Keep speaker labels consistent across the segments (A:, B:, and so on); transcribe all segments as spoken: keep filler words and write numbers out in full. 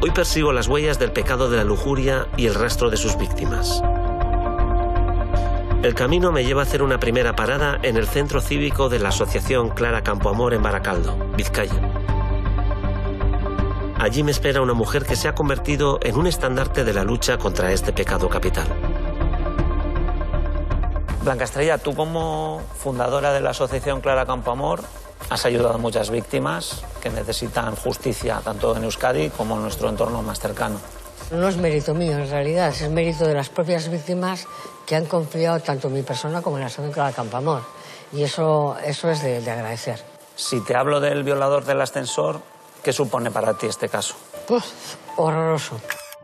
A: Hoy persigo las huellas del pecado de la lujuria y el rastro de sus víctimas. El camino me lleva a hacer una primera parada en el centro cívico de la Asociación Clara Campoamor en Baracaldo, Vizcaya. Allí me espera una mujer que se ha convertido en un estandarte de la lucha contra este pecado capital.
B: Blanca Estrella, tú como fundadora de la Asociación Clara Campoamor has ayudado a muchas víctimas que necesitan justicia tanto en Euskadi como en nuestro entorno más cercano.
C: No es mérito mío, en realidad, es mérito de las propias víctimas que han confiado tanto en mi persona como en la Asociación Clara Campoamor. Y eso, eso es de, de agradecer.
B: Si te hablo del violador del ascensor, ¿qué supone para ti este caso?
C: Pues, horroroso.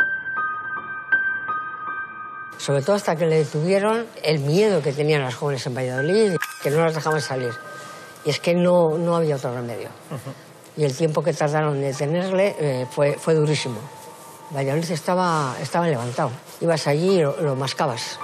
C: Sobre todo hasta que le detuvieron, el miedo que tenían las jóvenes en Valladolid, que no las dejaban salir. Y es que no, no había otro remedio. Uh-huh. Y el tiempo que tardaron en detenerle eh, fue, fue durísimo. Valladolid estaba, estaba levantado. Ibas allí y lo, lo mascabas.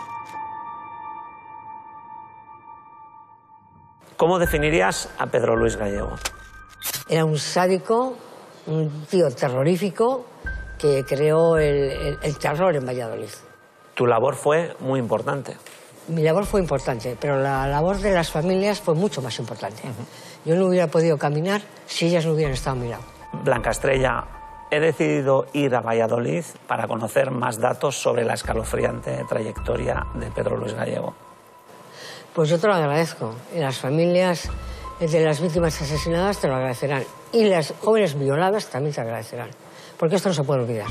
B: ¿Cómo definirías a Pedro Luis Gallego?
C: Era un sádico, un tío terrorífico que creó el, el, el terror en Valladolid.
B: Tu labor fue muy importante.
C: Mi labor fue importante, pero la labor de las familias fue mucho más importante. Uh-huh. Yo no hubiera podido caminar si ellas no hubieran estado a mi lado.
B: Blanca Estrella, he decidido ir a Valladolid para conocer más datos sobre la escalofriante trayectoria de Pedro Luis Gallego.
C: Pues yo te lo agradezco. Y las familias de las víctimas asesinadas te lo agradecerán. Y las jóvenes violadas también te agradecerán. Porque esto no se puede olvidar.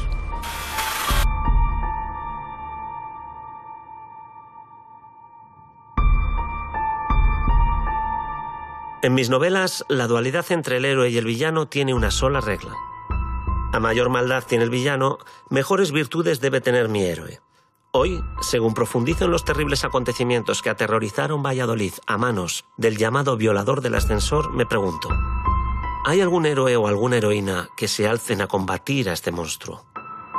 A: En mis novelas, la dualidad entre el héroe y el villano tiene una sola regla. A mayor maldad tiene el villano, mejores virtudes debe tener mi héroe. Hoy, según profundizo en los terribles acontecimientos que aterrorizaron Valladolid a manos del llamado violador del ascensor, me pregunto, ¿hay algún héroe o alguna heroína que se alcen a combatir a este monstruo?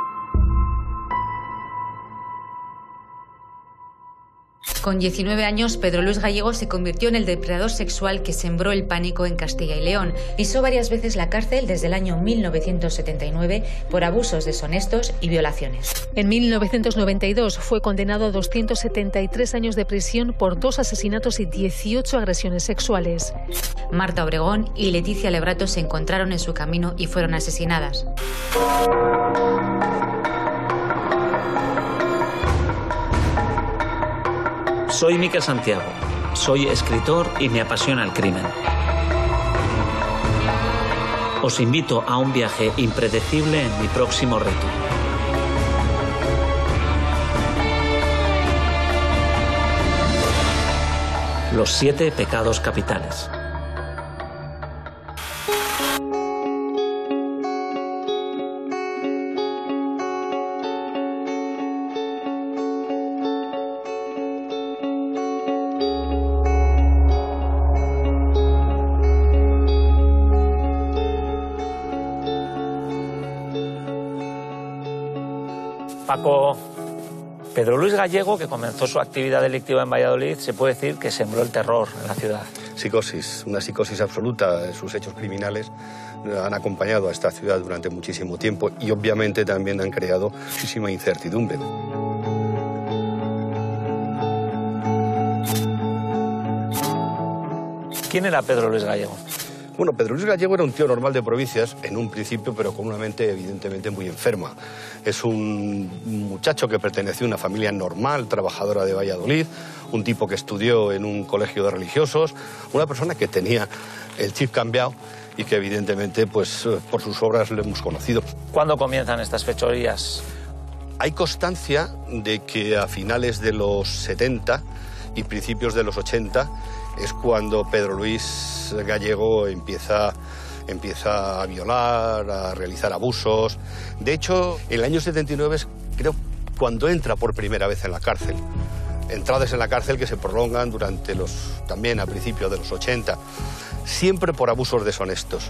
D: Con diecinueve años, Pedro Luis Gallego se convirtió en el depredador sexual que sembró el pánico en Castilla y León. Pisó varias veces la cárcel desde el año mil novecientos setenta y nueve por abusos deshonestos y violaciones.
E: En mil novecientos noventa y dos fue condenado a doscientos setenta y tres años de prisión por dos asesinatos y dieciocho agresiones sexuales.
D: Marta Obregón y Leticia Lebrato se encontraron en su camino y fueron asesinadas.
B: Soy Miquel Santiago, soy escritor y me apasiona el crimen. Os invito a un viaje impredecible en mi próximo reto. Los siete pecados capitales. Paco, Pedro Luis Gallego, que comenzó su actividad delictiva en Valladolid, se puede decir que sembró el terror en la ciudad.
F: Psicosis, una psicosis absoluta. Sus hechos criminales han acompañado a esta ciudad durante muchísimo tiempo y obviamente también han creado muchísima incertidumbre.
B: ¿Quién era Pedro Luis Gallego?
F: Bueno, Pedro Luis Gallego era un tío normal de provincias en un principio, pero con una mente evidentemente muy enferma. Es un muchacho que perteneció a una familia normal, trabajadora de Valladolid, un tipo que estudió en un colegio de religiosos, una persona que tenía el chip cambiado y que evidentemente pues, por sus obras lo hemos conocido.
B: ¿Cuándo comienzan estas fechorías?
F: Hay constancia de que a finales de los setenta y principios de los ochenta es cuando Pedro Luis Gallego empieza, empieza a violar, a realizar abusos. De hecho, en el año setenta y nueve es, creo, cuando entra por primera vez en la cárcel. Entradas en la cárcel que se prolongan durante los, también a principios de los ochenta, siempre por abusos deshonestos.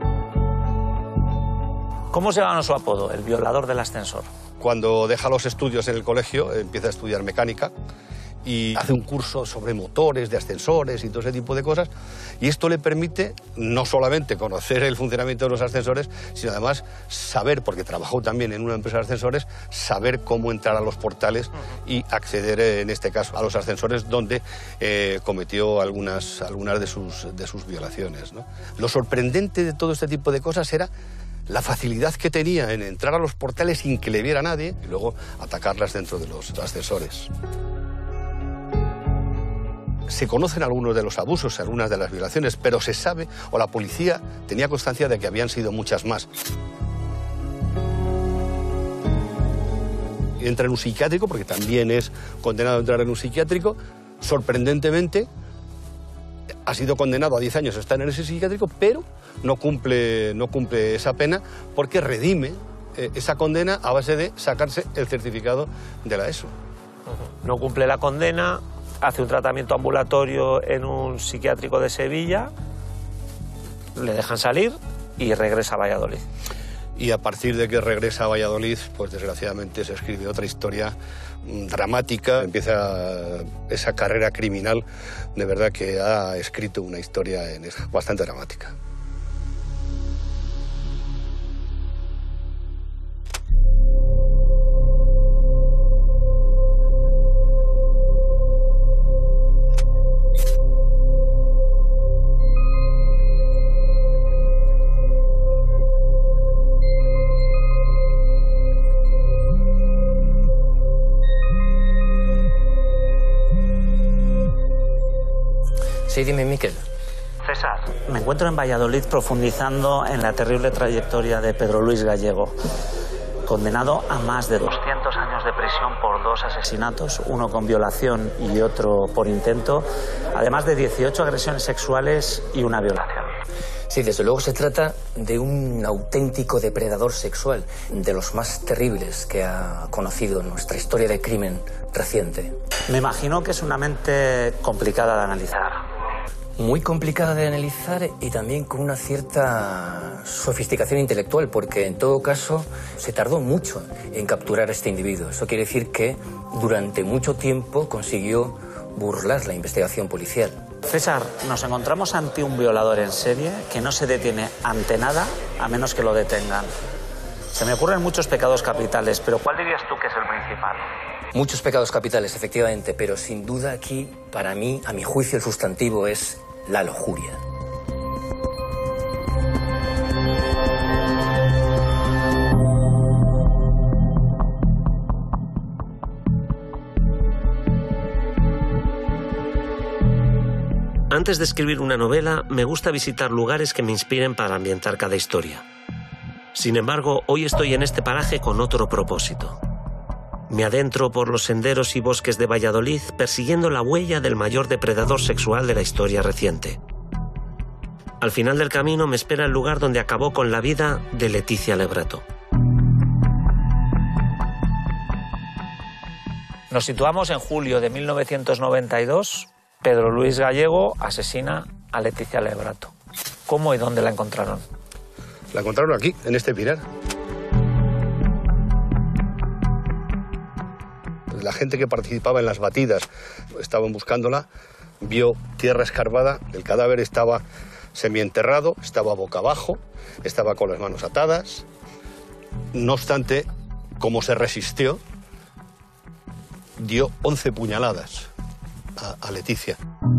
B: ¿Cómo se ganó su apodo, el violador del ascensor?
F: Cuando deja los estudios en el colegio, empieza a estudiar mecánica y hace un curso sobre motores de ascensores y todo ese tipo de cosas, y esto le permite no solamente conocer el funcionamiento de los ascensores, sino además saber, porque trabajó también en una empresa de ascensores, saber cómo entrar a los portales y acceder, en este caso, a los ascensores donde eh, cometió algunas, algunas de sus, de sus violaciones, ¿no? Lo sorprendente de todo este tipo de cosas era la facilidad que tenía en entrar a los portales sin que le viera nadie y luego atacarlas dentro de los ascensores. Se conocen algunos de los abusos, algunas de las violaciones, pero se sabe, o la policía tenía constancia de que habían sido muchas más. Entra en un psiquiátrico, porque también es condenado a entrar en un psiquiátrico. Sorprendentemente, ha sido condenado a diez años a estar en ese psiquiátrico, pero no cumple, no cumple esa pena porque redime eh, esa condena a base de sacarse el certificado de la ESO.
B: No cumple la condena, hace un tratamiento ambulatorio en un psiquiátrico de Sevilla, le dejan salir y regresa a Valladolid.
F: Y a partir de que regresa a Valladolid, pues desgraciadamente se escribe otra historia dramática. Empieza esa carrera criminal, de verdad que ha escrito una historia en esa, bastante dramática.
G: Sí, dime, Miquel.
B: César, me encuentro en Valladolid profundizando en la terrible trayectoria de Pedro Luis Gallego, condenado a más de doscientos años de prisión por dos asesinatos, uno con violación y otro por intento, además de dieciocho agresiones sexuales y una violación.
G: Sí, desde luego se trata de un auténtico depredador sexual, de los más terribles que ha conocido nuestra historia de crimen reciente.
B: Me imagino que es una mente complicada de analizar.
G: Muy complicada de analizar y también con una cierta sofisticación intelectual, porque en todo caso se tardó mucho en capturar a este individuo. Eso quiere decir que durante mucho tiempo consiguió burlar la investigación policial.
B: César, nos encontramos ante un violador en serie que no se detiene ante nada a menos que lo detengan. Se me ocurren muchos pecados capitales, pero ¿cuál dirías tú que es el principal?
G: Muchos pecados capitales, efectivamente, pero sin duda aquí, para mí, a mi juicio, el sustantivo es la lujuria.
A: Antes de escribir una novela, me gusta visitar lugares que me inspiren para ambientar cada historia. Sin embargo, hoy estoy en este paraje con otro propósito. Me adentro por los senderos y bosques de Valladolid persiguiendo la huella del mayor depredador sexual de la historia reciente. Al final del camino me espera el lugar donde acabó con la vida de Leticia Lebrato.
B: Nos situamos en julio de mil novecientos noventa y dos. Pedro Luis Gallego asesina a Leticia Lebrato. ¿Cómo y dónde la encontraron?
F: La encontraron aquí, en este pinar. La gente que participaba en las batidas estaban buscándola, vio tierra escarbada, el cadáver estaba semienterrado, estaba boca abajo, estaba con las manos atadas. No obstante, como se resistió, dio once puñaladas a, a Leticia.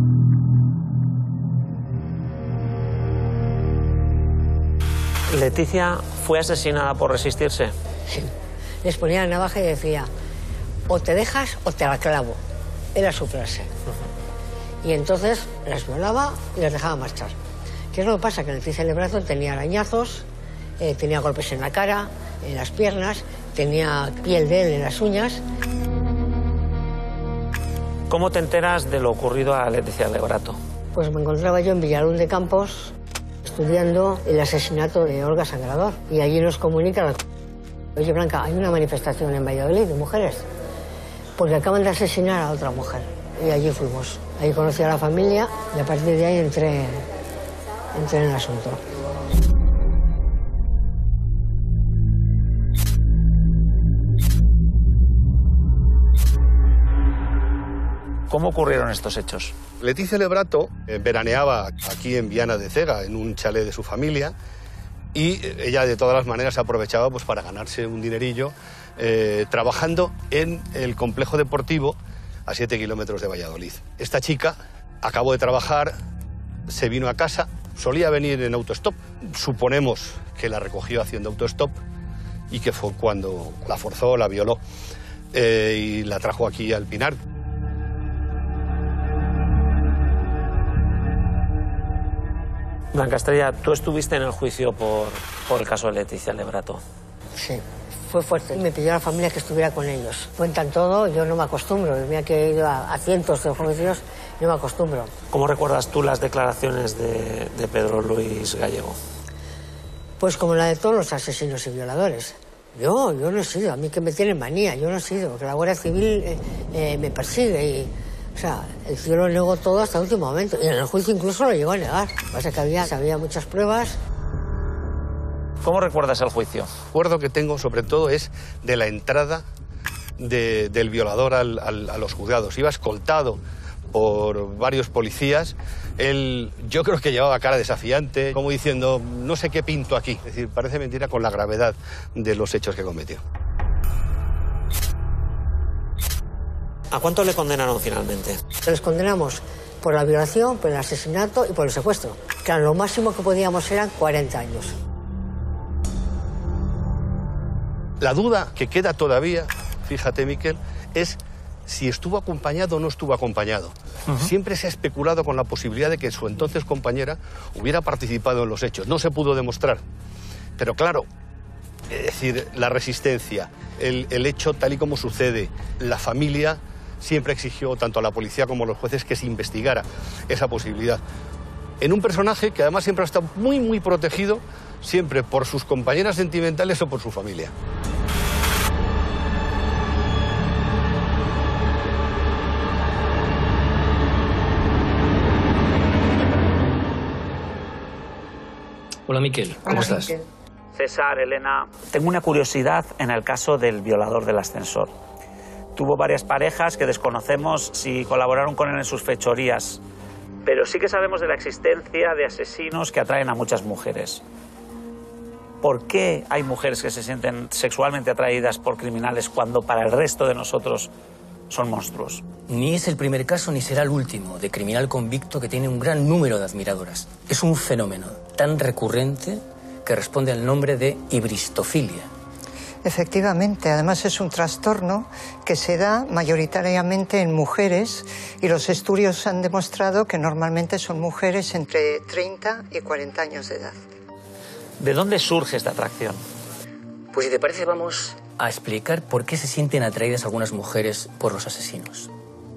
B: ¿Leticia fue asesinada por resistirse?
C: Sí. Les ponía la navaja y decía: o te dejas o te la clavo. Era su frase. Y entonces las violaba y las dejaba marchar. ¿Qué es lo que pasa? Que Leticia Lebrato tenía arañazos, eh, tenía golpes en la cara, en las piernas, tenía piel de él en las uñas.
B: ¿Cómo te enteras de lo ocurrido a Leticia Lebrato?
C: Pues me encontraba yo en Villalón de Campos estudiando el asesinato de Olga Sangrador. Y allí nos comunican: oye, Blanca, hay una manifestación en Valladolid de mujeres porque acaban de asesinar a otra mujer. Y allí fuimos. Ahí conocí a la familia y a partir de ahí entré, entré en el asunto.
B: ¿Cómo ocurrieron estos hechos?
F: Leticia Lebrato eh, veraneaba aquí en Viana de Cega, en un chalet de su familia, y ella de todas las maneras aprovechaba pues, para ganarse un dinerillo eh, trabajando en el complejo deportivo a siete kilómetros de Valladolid. Esta chica acabó de trabajar, se vino a casa, solía venir en autostop. Suponemos que la recogió haciendo autostop y que fue cuando la forzó, la violó eh, y la trajo aquí al Pinar.
B: Blanca Estrella, tú estuviste en el juicio por, por el caso de Leticia Lebrato.
C: Sí, fue fuerte. Me pidió a la familia que estuviera con ellos. Cuentan todo, yo no me acostumbro. Mira que he ido a, a cientos de juicios, no me acostumbro.
B: ¿Cómo recuerdas tú las declaraciones de, de Pedro Luis Gallego?
C: Pues como la de todos los asesinos y violadores. Yo, yo no he sido, a mí que me tienen manía, yo no he sido, que la Guardia Civil eh, eh, me persigue y... O sea, el tío lo negó todo hasta el último momento. Y en el juicio incluso lo llegó a negar. Lo que pasa es que había, había muchas pruebas.
B: ¿Cómo recuerdas el juicio?
F: El recuerdo que tengo, sobre todo, es de la entrada de, del violador al, al, a los juzgados. Iba escoltado por varios policías. Él, yo creo que llevaba cara desafiante, como diciendo, no sé qué pinto aquí. Es decir, parece mentira con la gravedad de los hechos que cometió.
B: ¿A cuánto le condenaron finalmente?
C: Les condenamos por la violación, por el asesinato y por el secuestro. Claro, lo máximo que podíamos eran cuarenta años.
F: La duda que queda todavía, fíjate, Miquel, es si estuvo acompañado o no estuvo acompañado. Uh-huh. Siempre se ha especulado con la posibilidad de que su entonces compañera hubiera participado en los hechos. No se pudo demostrar. Pero claro, es decir, la resistencia, el, el hecho tal y como sucede, la familia siempre exigió tanto a la policía como a los jueces que se investigara esa posibilidad. En un personaje que además siempre ha estado muy, muy protegido, siempre por sus compañeras sentimentales o por su familia.
G: Hola, Miquel. ¿Cómo
C: Hola,
G: estás?
C: Miquel.
B: César, Elena, tengo una curiosidad en el caso del violador del ascensor. Tuvo varias parejas que desconocemos si colaboraron con él en sus fechorías, pero sí que sabemos de la existencia de asesinos que atraen a muchas mujeres. ¿Por qué hay mujeres que se sienten sexualmente atraídas por criminales cuando para el resto de nosotros son monstruos?
G: Ni es el primer caso ni será el último de criminal convicto que tiene un gran número de admiradoras. Es un fenómeno tan recurrente que responde al nombre de hibristofilia.
H: Efectivamente, además es un trastorno que se da mayoritariamente en mujeres y los estudios han demostrado que normalmente son mujeres entre treinta y cuarenta años de edad.
B: ¿De dónde surge esta atracción?
G: Pues si te parece vamos a explicar por qué se sienten atraídas algunas mujeres por los asesinos.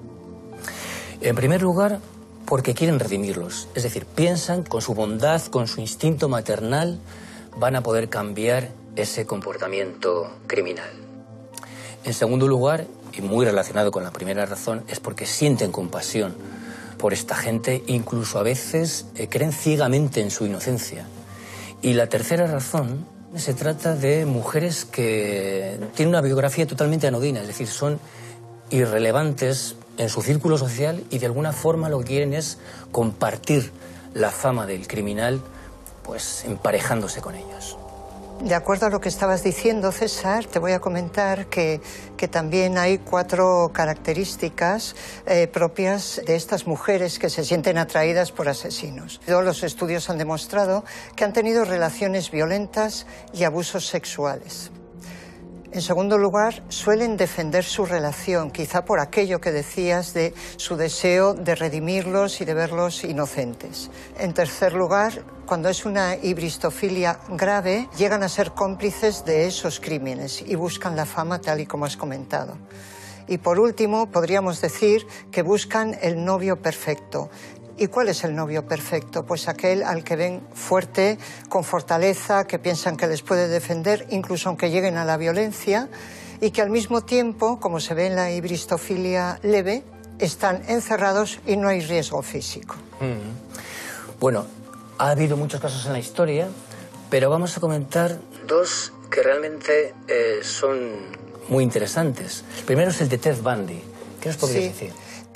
G: En primer lugar, porque quieren redimirlos, es decir, piensan con su bondad, con su instinto maternal, van a poder cambiar ese comportamiento criminal. En segundo lugar, y muy relacionado con la primera razón, es porque sienten compasión por esta gente, incluso a veces eh, creen ciegamente en su inocencia. Y la tercera razón, se trata de mujeres que tienen una biografía totalmente anodina, es decir, son irrelevantes en su círculo social y de alguna forma lo que quieren es compartir la fama del criminal, pues emparejándose con ellos.
H: De acuerdo a lo que estabas diciendo, César, te voy a comentar que, que también hay cuatro características eh, propias de estas mujeres que se sienten atraídas por asesinos. Todos los estudios han demostrado que han tenido relaciones violentas y abusos sexuales. En segundo lugar, suelen defender su relación, quizá por aquello que decías de su deseo de redimirlos y de verlos inocentes. En tercer lugar, cuando es una hibristofilia grave, llegan a ser cómplices de esos crímenes y buscan la fama tal y como has comentado. Y por último, podríamos decir que buscan el novio perfecto. ¿Y cuál es el novio perfecto? Pues aquel al que ven fuerte, con fortaleza, que piensan que les puede defender, incluso aunque lleguen a la violencia, y que al mismo tiempo, como se ve en la hibristofilia leve, están encerrados y no hay riesgo físico.
G: Mm. Bueno, ha habido muchos casos en la historia, pero vamos a comentar dos que realmente eh, son muy interesantes. El primero es el de Ted Bundy. ¿Qué nos podrías
H: Sí.
G: decir?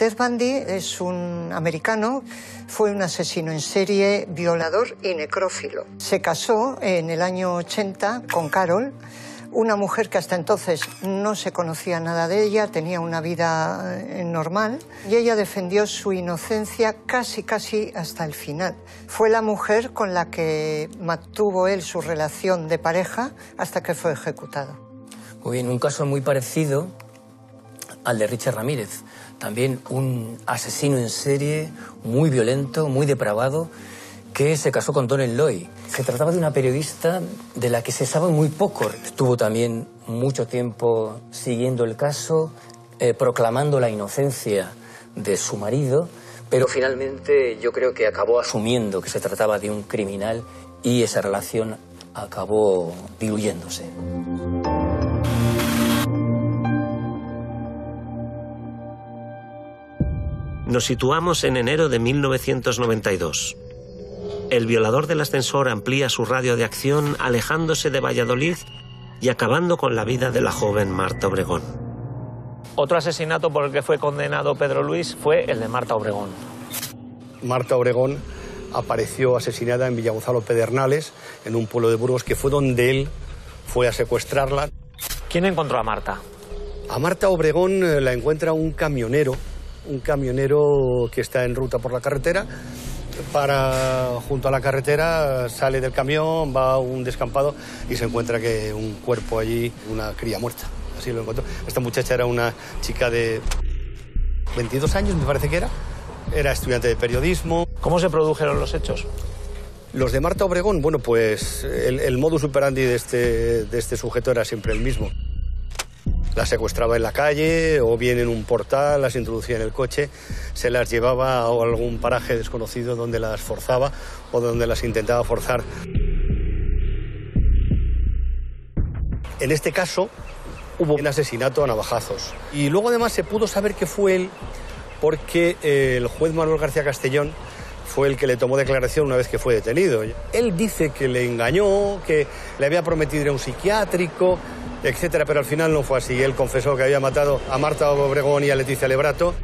H: Ted Bundy es un americano, fue un asesino en serie, violador y necrófilo. Se casó en el año ochenta con Carol, una mujer que hasta entonces no se conocía nada de ella, tenía una vida normal, y ella defendió su inocencia casi, casi hasta el final. Fue la mujer con la que mantuvo él su relación de pareja hasta que fue ejecutado.
G: Muy bien, un caso muy parecido al de Richard Ramírez. También un asesino en serie, muy violento, muy depravado, que se casó con Donald Lloyd. Se trataba de una periodista de la que se sabe muy poco. Estuvo también mucho tiempo siguiendo el caso, eh, proclamando la inocencia de su marido, pero finalmente yo creo que acabó asumiendo que se trataba de un criminal y esa relación acabó diluyéndose.
A: Nos situamos en enero de mil novecientos noventa y dos. El violador del ascensor amplía su radio de acción alejándose de Valladolid y acabando con la vida de la joven Marta Obregón.
B: Otro asesinato por el que fue condenado Pedro Luis fue el de Marta Obregón.
F: Marta Obregón apareció asesinada en Villagonzalo Pedernales, en un pueblo de Burgos, que fue donde él fue a secuestrarla.
B: ¿Quién encontró a Marta?
F: A Marta Obregón la encuentra un camionero, un camionero que está en ruta por la carretera. Para, junto a la carretera, sale del camión, va a un descampado y se encuentra que un cuerpo allí, una cría muerta. Así lo encontró. Esta muchacha era una chica de veintidós años, me parece que era. Era estudiante de periodismo.
B: ¿Cómo se produjeron los hechos?
F: Los de Marta Obregón, bueno, pues el, el modus operandi de este, de este sujeto era siempre el mismo. Las secuestraba en la calle o bien en un portal, las introducía en el coche, se las llevaba a algún paraje desconocido donde las forzaba o donde las intentaba forzar. En este caso hubo un asesinato a navajazos. Y luego además se pudo saber que fue él porque el juez Manuel García Castellón fue el que le tomó declaración una vez que fue detenido. Él dice que le engañó, que le había prometido ir a un psiquiátrico, etcétera, pero al final no fue así. Él confesó que había matado a Marta Obregón y a Leticia Lebrato.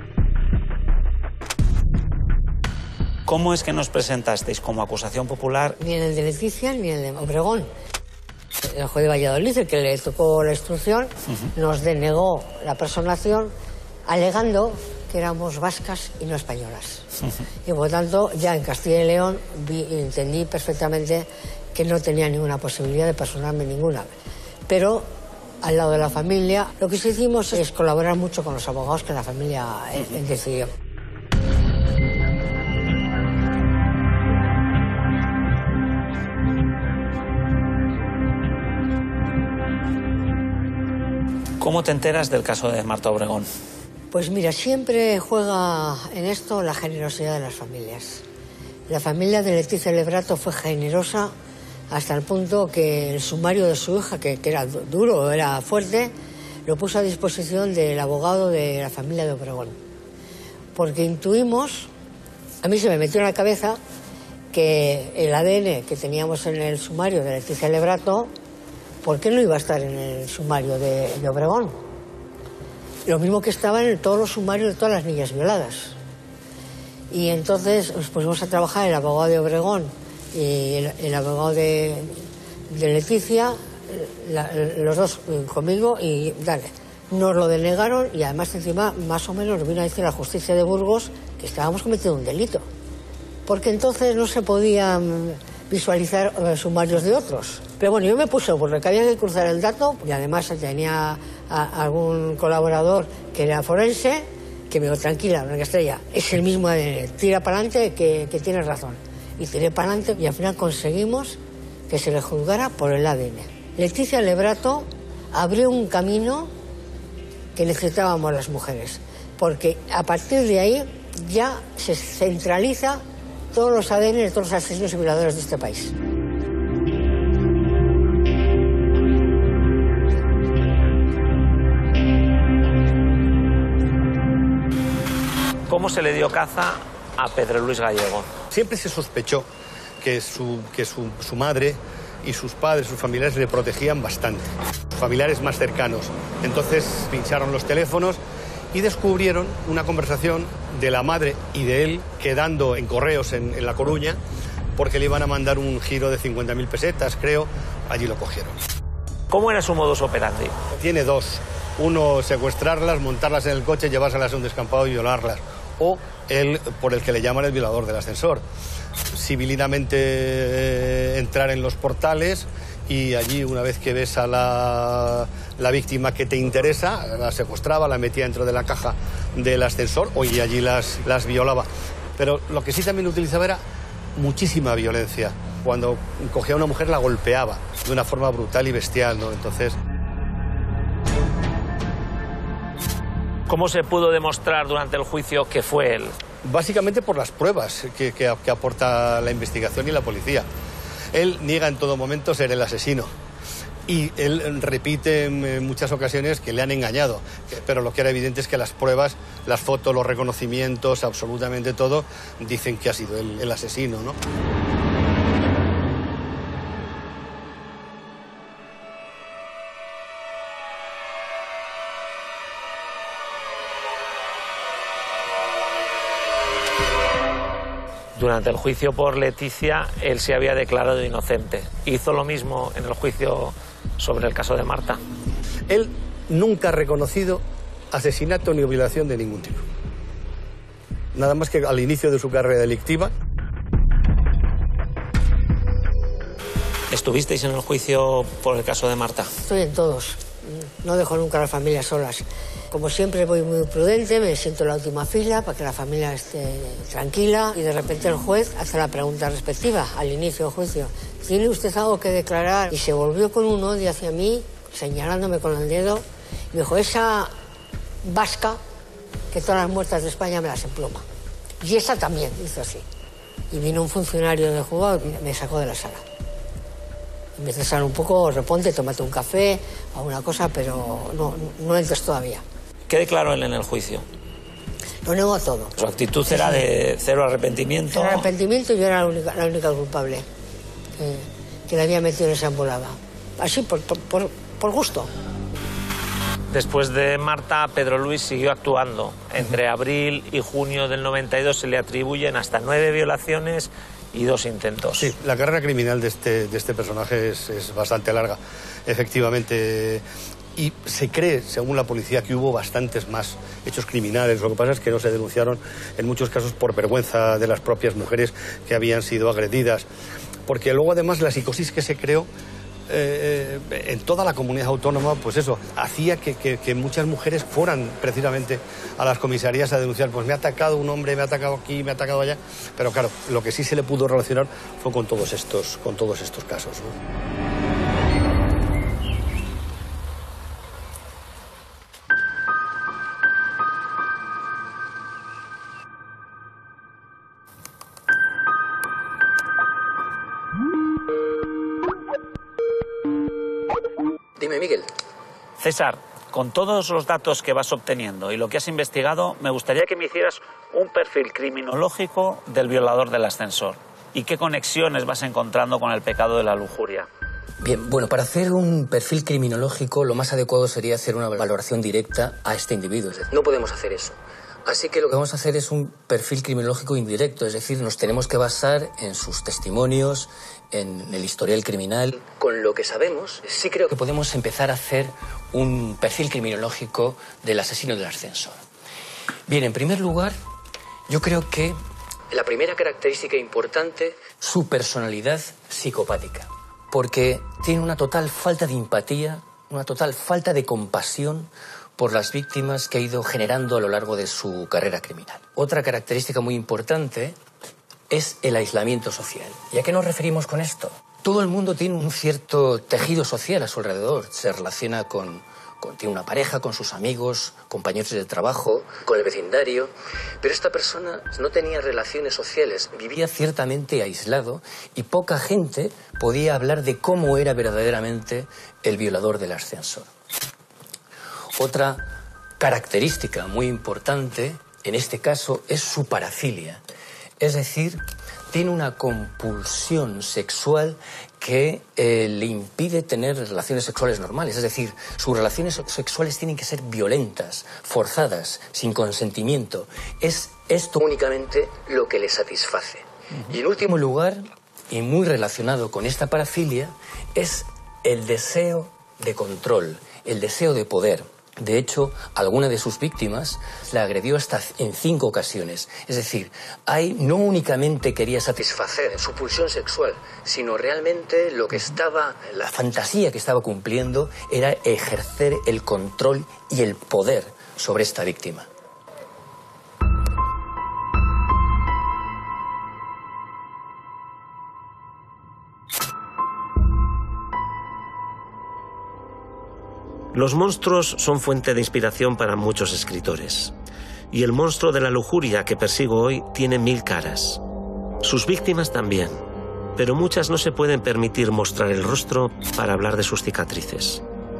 B: ¿Cómo es que nos presentasteis como acusación popular?
C: Ni en el de Leticia ni en el de Obregón. El juez de Valladolid, el que le tocó la instrucción, uh-huh. nos denegó la personación alegando que éramos vascas y no españolas. Uh-huh. Y por tanto, ya en Castilla y León vi, entendí perfectamente que no tenía ninguna posibilidad de personarme ninguna. Pero al lado de la familia, lo que sí hicimos es colaborar mucho con los abogados que la familia eh, decidió.
B: ¿Cómo te enteras del caso de Marta Obregón?
C: Pues mira, siempre juega en esto la generosidad de las familias. La familia de Leticia Lebrato fue generosa hasta el punto que el sumario de su hija, que, que era duro, era fuerte, lo puso a disposición del abogado de la familia de Obregón. Porque intuimos, a mí se me metió en la cabeza que el A D N que teníamos en el sumario de Leticia Lebrato, ¿por qué no iba a estar en el sumario de, de Obregón? Lo mismo que estaba en todos los sumarios de todas las niñas violadas. Y entonces nos pusimos a trabajar el abogado de Obregón y el, el abogado de, de Leticia, la, los dos conmigo, y dale, nos lo denegaron y además encima más o menos nos vino a decir la justicia de Burgos que estábamos cometiendo un delito. Porque entonces no se podían visualizar eh, sumarios de otros. Pero bueno, yo me puse porque había que cruzar el dato y además tenía a, algún colaborador que era forense que me dijo, tranquila, Blanca Estrella, es el mismo A D N, tira para adelante que, que tienes razón. Y tiré para adelante y al final conseguimos que se le juzgara por el A D N. Leticia Lebrato abrió un camino que necesitábamos las mujeres, porque a partir de ahí ya se centraliza todos los A D N de todos los asesinos y violadores de este país.
B: ¿Cómo se le dio caza a Pedro Luis Gallego?
F: Siempre se sospechó que, su, que su, su madre y sus padres, sus familiares le protegían bastante, sus familiares más cercanos. Entonces pincharon los teléfonos y descubrieron una conversación de la madre y de él quedando en correos en, en La Coruña, porque le iban a mandar un giro de cincuenta mil pesetas, creo. Allí lo cogieron.
A: ¿Cómo era su modus operandi?
F: Tiene dos. Uno, secuestrarlas, montarlas en el coche, llevárselas a un descampado y violarlas. O él, por el que le llaman el violador del ascensor. Civilinamente eh, entrar en los portales y allí, una vez que ves a la, la víctima que te interesa, la secuestraba, la metía dentro de la caja del ascensor o y allí las, las violaba. Pero lo que sí también utilizaba era muchísima violencia. Cuando cogía a una mujer la golpeaba de una forma brutal y bestial, ¿no? Entonces...
A: ¿Cómo se pudo demostrar durante el juicio que fue él?
F: Básicamente por las pruebas que, que, que aporta la investigación y la policía. Él niega en todo momento ser el asesino. Y él repite en muchas ocasiones que le han engañado. Pero lo que era evidente es que las pruebas, las fotos, los reconocimientos, absolutamente todo, dicen que ha sido él el asesino, ¿no?
A: Durante el juicio por Leticia, él se había declarado inocente. ¿Hizo lo mismo en el juicio sobre el caso de Marta?
F: Él nunca ha reconocido asesinato ni violación de ningún tipo. Nada más que al inicio de su carrera delictiva.
A: ¿Estuvisteis en el juicio por el caso de Marta?
C: Estoy en todos. No dejo nunca a las familias solas. Como siempre voy muy prudente, me siento en la última fila para que la familia esté tranquila y de repente el juez hace la pregunta respectiva al inicio del juicio. ¿Tiene usted algo que declarar? Y se volvió con un odio hacia mí, señalándome con el dedo, y me dijo, esa vasca que todas las muertas de España me las empluma. Y esa también, hizo así. Y vino un funcionario del juzgado y me sacó de la sala. Y me cesaron un poco, reponte, tómate un café o una cosa, pero no, no entres todavía.
A: ¿Qué declaró él en el juicio?
C: Lo negó todo.
A: Su actitud sí, era sí. de cero arrepentimiento.
C: Cero arrepentimiento y yo era la única, la única culpable que, que le había metido en esa embolada. Así, por, por, por gusto.
A: Después de Marta, Pedro Luis siguió actuando. Entre abril y junio del noventa y dos se le atribuyen hasta nueve violaciones y dos intentos.
F: Sí, la carrera criminal de este, de este personaje es, es bastante larga, efectivamente. Y se cree, según la policía, que hubo bastantes más hechos criminales. Lo que pasa es que no se denunciaron en muchos casos por vergüenza de las propias mujeres que habían sido agredidas. Porque luego, además, la psicosis que se creó eh, en toda la comunidad autónoma, pues eso, hacía que, que, que muchas mujeres fueran precisamente a las comisarías a denunciar. Pues me ha atacado un hombre, me ha atacado aquí, me ha atacado allá. Pero claro, lo que sí se le pudo relacionar fue con todos estos, con todos estos casos, ¿no?
G: Dime, Miguel.
A: César, con todos los datos que vas obteniendo y lo que has investigado, me gustaría que me hicieras un perfil criminológico del violador del ascensor. ¿Y qué conexiones vas encontrando con el pecado de la lujuria?
G: Bien, bueno, para hacer un perfil criminológico lo más adecuado sería hacer una valoración directa a este individuo. Es decir, no podemos hacer eso. Así que lo que vamos a hacer es un perfil criminológico indirecto, es decir, nos tenemos que basar en sus testimonios, en el historial criminal. Con lo que sabemos, sí creo que podemos empezar a hacer un perfil criminológico del asesino del ascensor. Bien, en primer lugar, yo creo que la primera característica importante, su personalidad psicopática, porque tiene una total falta de empatía, una total falta de compasión por las víctimas que ha ido generando a lo largo de su carrera criminal. Otra característica muy importante es el aislamiento social. ¿Y a qué nos referimos con esto? Todo el mundo tiene un cierto tejido social a su alrededor. Se relaciona con, con tiene una pareja, con sus amigos, compañeros de trabajo, con el vecindario. Pero esta persona no tenía relaciones sociales, vivía ciertamente aislado y poca gente podía hablar de cómo era verdaderamente el violador del ascensor. Otra característica muy importante en este caso es su parafilia. Es decir, tiene una compulsión sexual que eh, le impide tener relaciones sexuales normales. Es decir, sus relaciones sexuales tienen que ser violentas, forzadas, sin consentimiento. Es esto únicamente lo que le satisface. Uh-huh. Y en último lugar, y muy relacionado con esta parafilia, es el deseo de control, el deseo de poder. De hecho, alguna de sus víctimas la agredió hasta en cinco ocasiones. Es decir, ahí no únicamente quería satisfacer su pulsión sexual, sino realmente lo que estaba, la fantasía que estaba cumpliendo era ejercer el control y el poder sobre esta víctima.
A: Los monstruos son fuente de inspiración para muchos escritores. Y el monstruo de la lujuria que persigo hoy tiene mil caras. Sus víctimas también, pero muchas no se pueden permitir mostrar el rostro para hablar de sus cicatrices.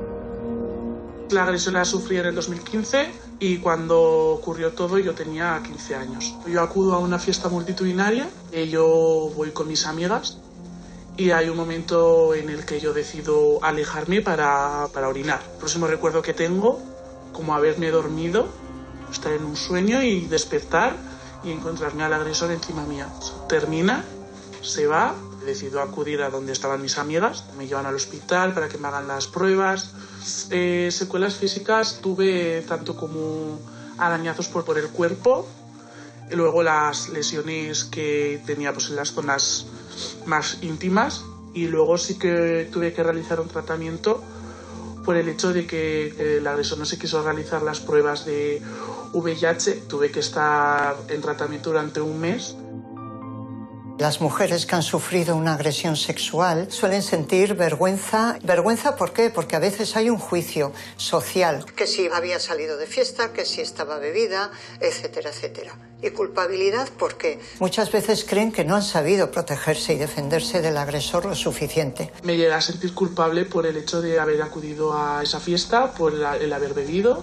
I: La agresión la sufrí en el dos mil quince y cuando ocurrió todo yo tenía quince años. Yo acudo a una fiesta multitudinaria, y yo voy con mis amigas. Y hay un momento en el que yo decido alejarme para, para orinar. El próximo recuerdo que tengo, como haberme dormido, estar en un sueño y despertar y encontrarme al agresor encima mía. Termina, se va, decido acudir a donde estaban mis amigas, me llevan al hospital para que me hagan las pruebas. Eh, secuelas físicas tuve tanto como arañazos por, por el cuerpo, y luego las lesiones que tenía pues, en las zonas más íntimas, y luego sí que tuve que realizar un tratamiento por el hecho de que el agresor no se quiso realizar las pruebas de V I H. Tuve que estar en tratamiento durante un mes.
H: Las mujeres que han sufrido una agresión sexual suelen sentir vergüenza. ¿Vergüenza por qué? Porque a veces hay un juicio social, que si había salido de fiesta, que si estaba bebida, etcétera, etcétera. Y culpabilidad porque muchas veces creen que no han sabido protegerse y defenderse del agresor lo suficiente.
I: Me llegué a sentir culpable por el hecho de haber acudido a esa fiesta, por el haber bebido,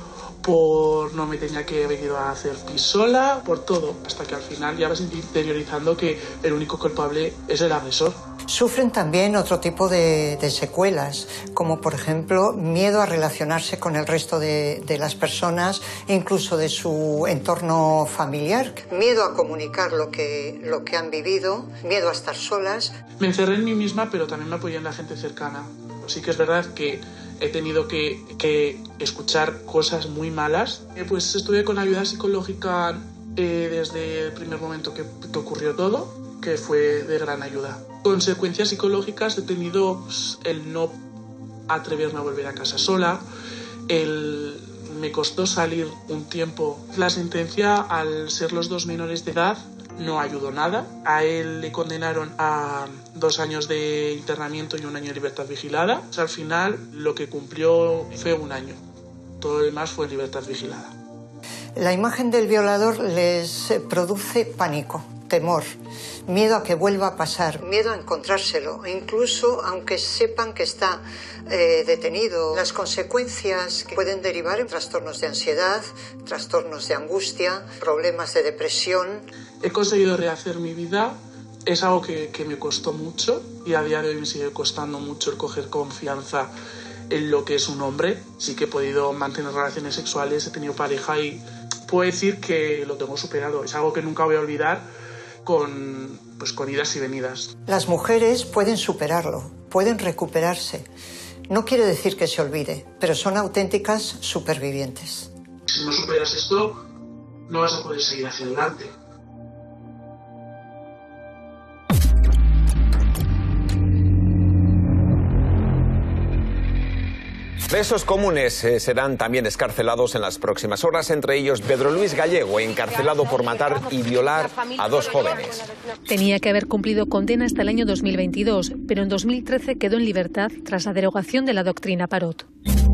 I: por no me tenía que haber ido a hacer pis sola, por todo, hasta que al final ya vas interiorizando que el único culpable es el agresor.
H: Sufren también otro tipo de, de secuelas, como por ejemplo miedo a relacionarse con el resto de, de las personas, incluso de su entorno familiar, miedo a comunicar lo que, lo que han vivido, miedo a estar solas.
I: Me encerré en mí misma, pero también me apoyé en la gente cercana. Sí que es verdad que he tenido que, que escuchar cosas muy malas. Eh, pues estuve con ayuda psicológica eh, desde el primer momento que, que ocurrió todo, que fue de gran ayuda. Consecuencias psicológicas he tenido pues, el no atreverme a volver a casa sola, el, me costó salir un tiempo. La sentencia, al ser los dos menores de edad, no ayudó nada. A él le condenaron a dos años de internamiento y un año de libertad vigilada. O sea, al final lo que cumplió fue un año. Todo lo demás fue libertad vigilada.
H: La imagen del violador les produce pánico, temor, miedo a que vuelva a pasar, miedo a encontrárselo, e incluso aunque sepan que está eh, detenido. Las consecuencias que pueden derivar en trastornos de ansiedad, trastornos de angustia, problemas de depresión.
I: He conseguido rehacer mi vida, es algo que, que me costó mucho y a día de hoy me sigue costando mucho el coger confianza en lo que es un hombre. Sí que he podido mantener relaciones sexuales, he tenido pareja y puedo decir que lo tengo superado. Es algo que nunca voy a olvidar con, pues, con idas y venidas.
H: Las mujeres pueden superarlo, pueden recuperarse. No quiere decir que se olvide, pero son auténticas supervivientes.
I: Si no superas esto, no vas a poder seguir hacia adelante.
J: Presos comunes eh, serán también excarcelados en las próximas horas, entre ellos Pedro Luis Gallego, encarcelado por matar y violar a dos jóvenes.
E: Tenía que haber cumplido condena hasta el año dos mil veintidós, pero en dos mil trece quedó en libertad tras la derogación de la doctrina Parot.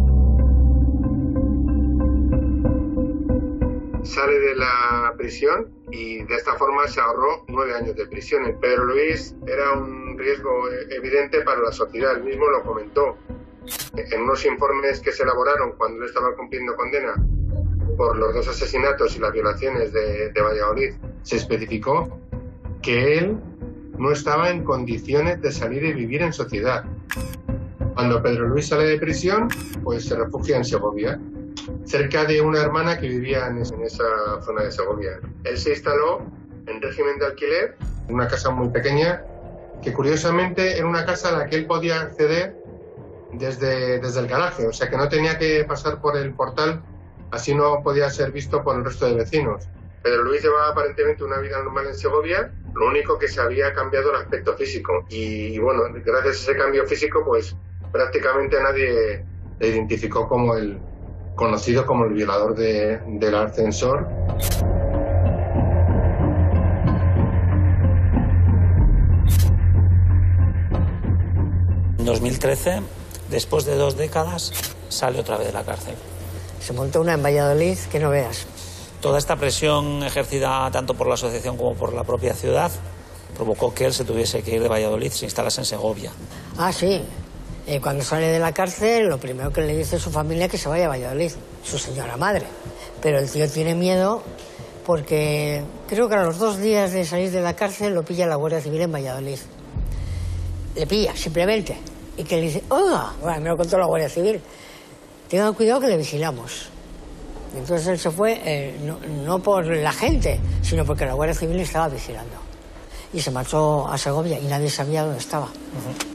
K: Sale de la prisión y de esta forma se ahorró nueve años de prisión. Pedro Luis era un riesgo evidente para la sociedad, él mismo lo comentó. En unos informes que se elaboraron cuando él estaba cumpliendo condena por los dos asesinatos y las violaciones de, de Valladolid, se especificó que él no estaba en condiciones de salir y vivir en sociedad. Cuando Pedro Luis sale de prisión, pues se refugia en Segovia, cerca de una hermana que vivía en esa zona de Segovia. Él se instaló en régimen de alquiler, en una casa muy pequeña, que curiosamente era una casa a la que él podía acceder desde, desde el garaje, o sea que no tenía que pasar por el portal, así no podía ser visto por el resto de vecinos. Pedro Luis llevaba aparentemente una vida normal en Segovia, lo único que se había cambiado el aspecto físico. Y, y bueno, gracias a ese cambio físico, pues prácticamente nadie le identificó como el conocido como el violador de, del ascensor.
B: En dos mil trece, después de dos décadas, sale otra vez de la cárcel.
C: Se montó una en Valladolid que no veas.
B: Toda esta presión ejercida tanto por la asociación como por la propia ciudad provocó que él se tuviese que ir de Valladolid, se instalase en Segovia.
C: Ah, sí. Eh, cuando sale de la cárcel, lo primero que le dice a su familia es que se vaya a Valladolid, su señora madre. Pero el tío tiene miedo porque creo que a los dos días de salir de la cárcel lo pilla la Guardia Civil en Valladolid. Le pilla, simplemente. Y que le dice, oiga, bueno, me lo contó la Guardia Civil, tengan cuidado que le vigilamos. Entonces él se fue, eh, no, no por la gente, sino porque la Guardia Civil estaba vigilando. Y se marchó a Segovia y nadie sabía dónde estaba. Uh-huh.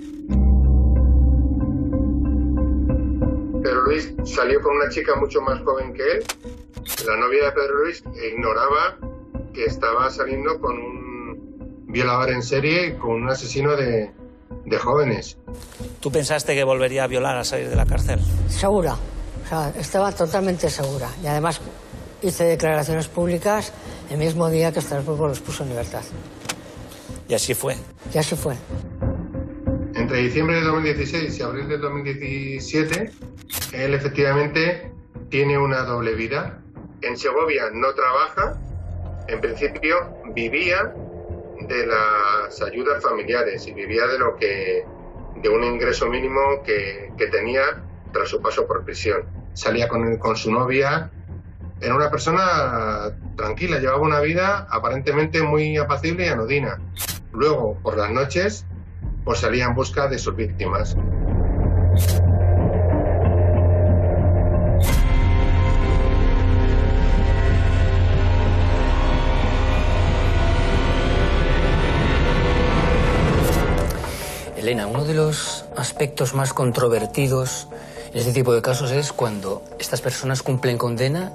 K: Pedro Luis salió con una chica mucho más joven que él. La novia de Pedro Luis ignoraba que estaba saliendo con un violador en serie y con un asesino de, de jóvenes.
B: ¿Tú pensaste que volvería a violar al salir de la cárcel?
C: Segura. O sea, estaba totalmente segura. Y además hice declaraciones públicas el mismo día que Estrasburgo los puso en libertad.
B: Y así fue.
C: Y así fue.
K: Entre diciembre de dos mil dieciséis y abril de dos mil diecisiete, él efectivamente tiene una doble vida. En Segovia no trabaja, en principio vivía de las ayudas familiares y vivía de lo que de un ingreso mínimo que, que tenía tras su paso por prisión. Salía con, con su novia, era una persona tranquila, llevaba una vida aparentemente muy apacible y anodina. Luego, por las noches, pues salía en busca de sus víctimas.
G: Elena, uno de los aspectos más controvertidos en este tipo de casos es cuando estas personas cumplen condena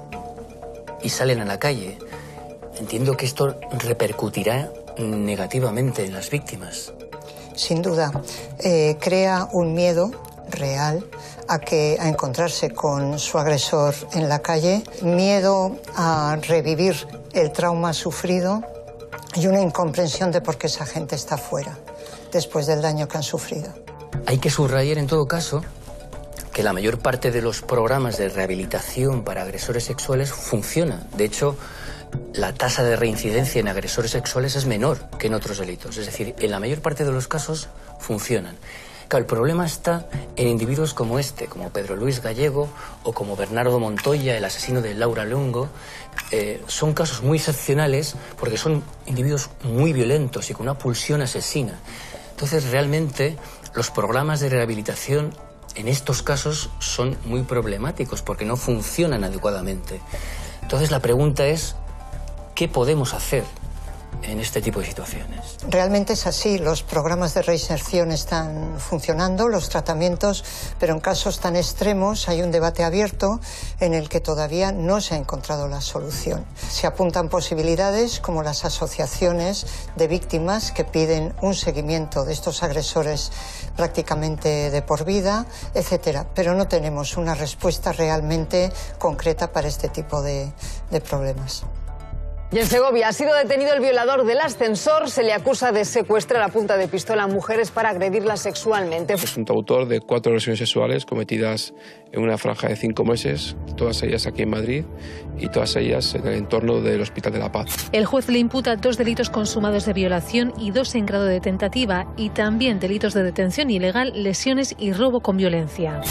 G: y salen a la calle. Entiendo que esto repercutirá negativamente en las víctimas.
H: Sin duda, eh, crea un miedo real a, que, a encontrarse con su agresor en la calle, miedo a revivir el trauma sufrido y una incomprensión de por qué esa gente está fuera después del daño que han sufrido.
G: Hay que subrayar en todo caso que la mayor parte de los programas de rehabilitación para agresores sexuales funciona. De hecho, la tasa de reincidencia en agresores sexuales es menor que en otros delitos. Es decir, en la mayor parte de los casos funcionan. Claro, el problema está en individuos como este, como Pedro Luis Gallego o como Bernardo Montoya, el asesino de Laura Longo. Eh, son casos muy excepcionales porque son individuos muy violentos y con una pulsión asesina. Entonces, realmente, los programas de rehabilitación en estos casos son muy problemáticos porque no funcionan adecuadamente. Entonces, la pregunta es, ¿qué podemos hacer en este tipo de situaciones?
H: Realmente es así, los programas de reinserción están funcionando, los tratamientos, pero en casos tan extremos hay un debate abierto en el que todavía no se ha encontrado la solución. Se apuntan posibilidades como las asociaciones de víctimas que piden un seguimiento de estos agresores prácticamente de por vida, etcétera, pero no tenemos una respuesta realmente concreta para este tipo de, de problemas.
L: Y en Segovia ha sido detenido el violador del ascensor. Se le acusa de secuestrar a punta de pistola a mujeres para agredirlas sexualmente.
M: Presunto autor de cuatro agresiones sexuales cometidas en una franja de cinco meses, todas ellas aquí en Madrid y todas ellas en el entorno del Hospital de la Paz.
E: El juez le imputa dos delitos consumados de violación y dos en grado de tentativa y también delitos de detención ilegal, lesiones y robo con violencia.